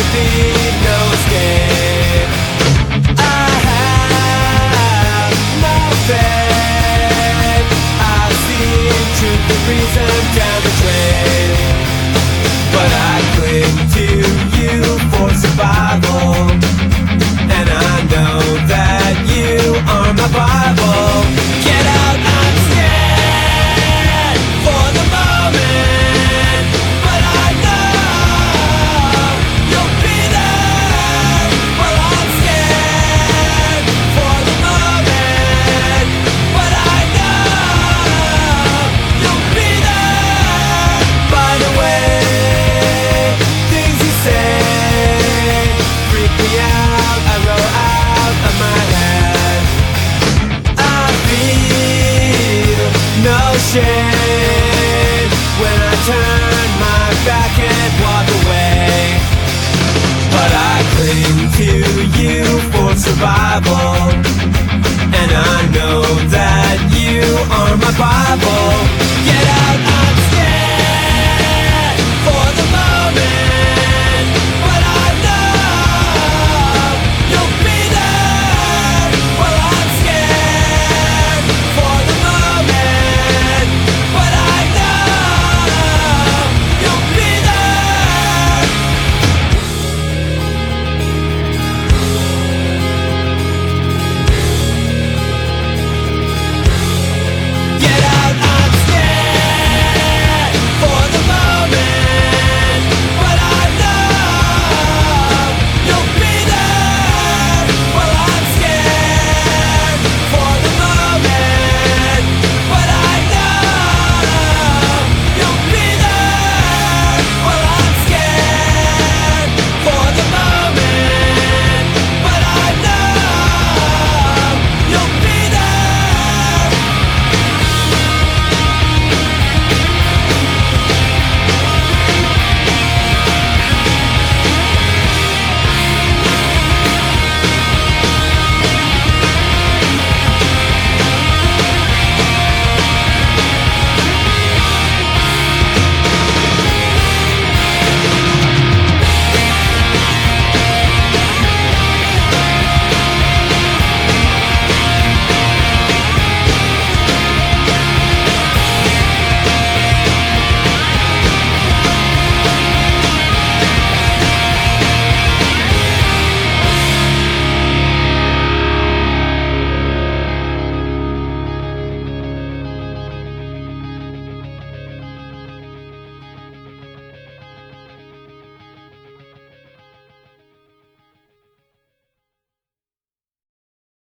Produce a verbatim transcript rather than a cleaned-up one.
need no escape. I have no faith. I've seen truth and reason down the drain, but I cling to you for survival, and I know that you are my Bible. Get out, I'm scared for the moment, but I know you'll be there. Well, I'm scared for the moment, but I know you'll be there. By the way, things you say freak me out. I roll out of my head. I feel no shame when I turn my back and walk away, but I cling to you for survival, and I know that you are my Bible.